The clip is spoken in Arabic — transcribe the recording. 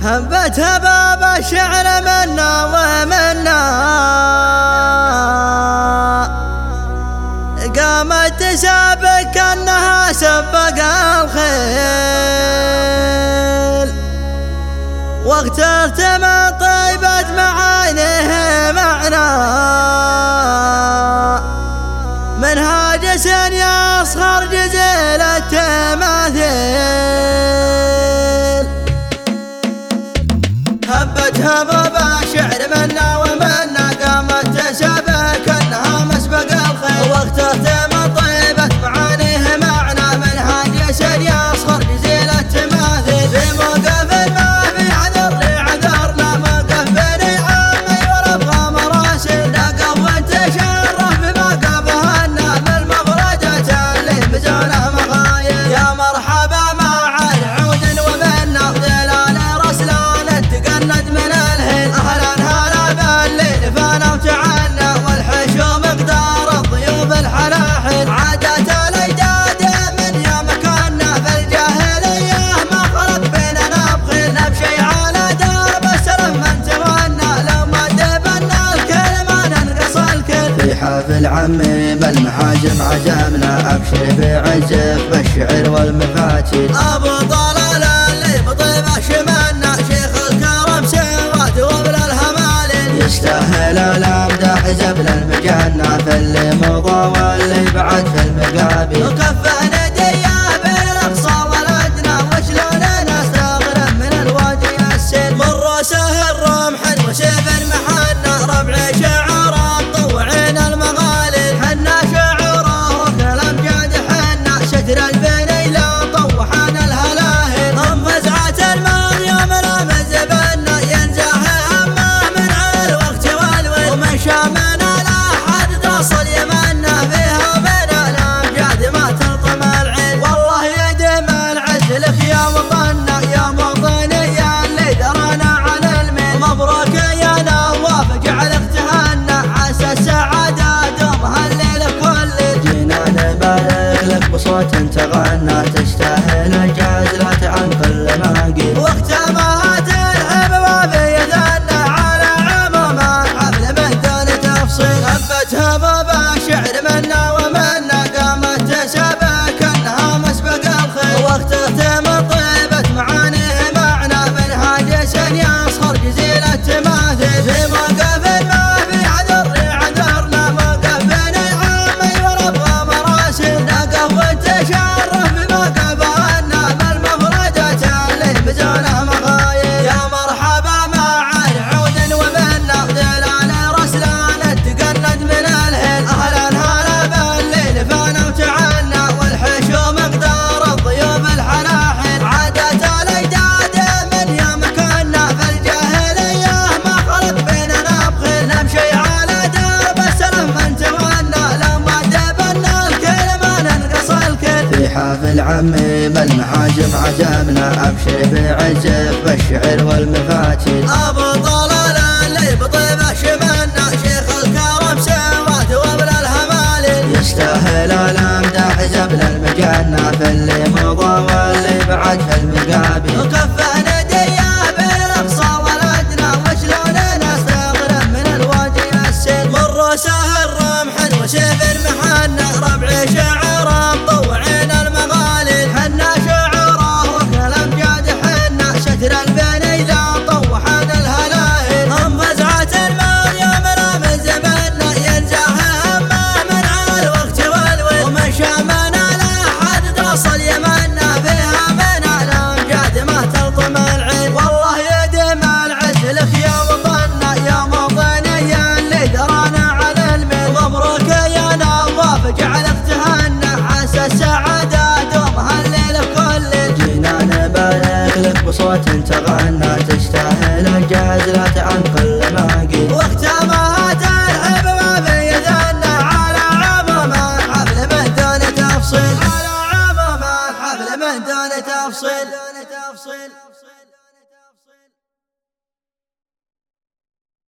هبت هباب الشعر منا ومنا، قامت تسابق كأنها سبق الخيل، واخترت من طيبة معانيه معنا، منها جس يصغر جزيل التماثيل. هبت هباب الشعر منا ومنا، قامت تسابق كأنها مسبق الخيل، واخترت من طيبة معانيه معنا، منها جس يصغر جزيل التماثيل. في موقف ما في عذر عذرنا، موقف بني عمي وربغى مراسل، نقف وانتشرف بما قبهنا من المفردة اللي بزونه مخايل. يا مرحبا مع العود ومنا، ظلال رسلان تقند من الهيل، اهلا هلا بالليل فانا وتعنا، والحشو مقدار الضيوف الحلاحل. عادات الاجداد من يوم كنا في الجاهليه، ما خلط بيننا بخيل، نمشي على درب السلف من تمنى، لو ما دبنا الكل ما ننقص الكل. في حافل عمي بالمحاجم عزمنا، ابشر بعزف بالشعر والمفاتيح. ابو طلال اللي بطيبه شمنا، شيخ الكرم سواد وابن الهمالين، يستاهل الامداح زبل المجنة، في اللي مضى واللي بعد في المقابل. وكفه نديه بين الاقصى والادنى، وشلون نستغرب من الوادي السيل، من راسه الرمح وسيف محنى، ربع شعر مطوعين المغالي، حنا شعره ركن الامجاد، حنا ستر البني لا طوحنا الهلاهل. هم فزعه الماضي من مزبنا، ينزح همه من على الوقت والويل، ومن شامنا لا حد تصل يمنا، فيها من الامجاد ما تلطم العين. والله يديم العز لك يا وطننا، يا موطني يا اللي درانا على الميل، مبروك يا نواف جعلك تهنى، عسى السعادة دومها الليل كل. جينا نبارك لك بصوت تغنى، تستاهل الجازلة عن كل ما قيل. وقت ما تلعب وفي يثنى، على عموما حفل من دون تفصيل. هبت هباب الشعر منا ومنا، قامت تسابق كأنها مسبق الخيل، واخترت من طيبة معانيه معنا، منها جس يصغر جزيل التماثيل. في موقف ما في عذر عذرنا، موقف بني عمي وربغى مراسل، نقف وانتشرف بما قبهنا من المفردة اللي بزونه مخايل. يا مرحبا مع العود ومنا، ظلال رسلان تقند من الهيل، اهلا هلا بالليل فانا وتعنا، والحشو مقدار الضيوف الحلاحل. عادات الاجداد من يوم كنا في الجاهليه، ما خلط بيننا بخيل، نمشي على درب السلف من تمنى، لو ما دبنا الكل ما ننقص الكل. في حافل عمي بالمحاجم عزمنا، ابشر بعزف بالشعر والمفاتيح. ابو طلال اللي بطيبه شمنا، شيخ الكرم سواد وابن الهمالين، يستاهل الامداح زبل المجنة، في اللي مضى واللي بعد في المقابل. وكفه نديه بين الاقصى والادنى، وشلون نستغرب من الوادي السيل، من راسه الرمح وسيف محنى، ربع شعر مطوعين المغالي، حنا شعره ركن الامجاد، حنا ستر البني لا طوحنا الهلاهل. هم فزعه الماضي من زمنا، ينزح همه من على الوقت والويل، ومن شامنا لا حد تصل يمنا، فيها من الامجاد ما تلطم العين. والله يديم العز لك يا وطننا، يا موطني يا اللي درانا على الميل، مبروك يا نواف جعل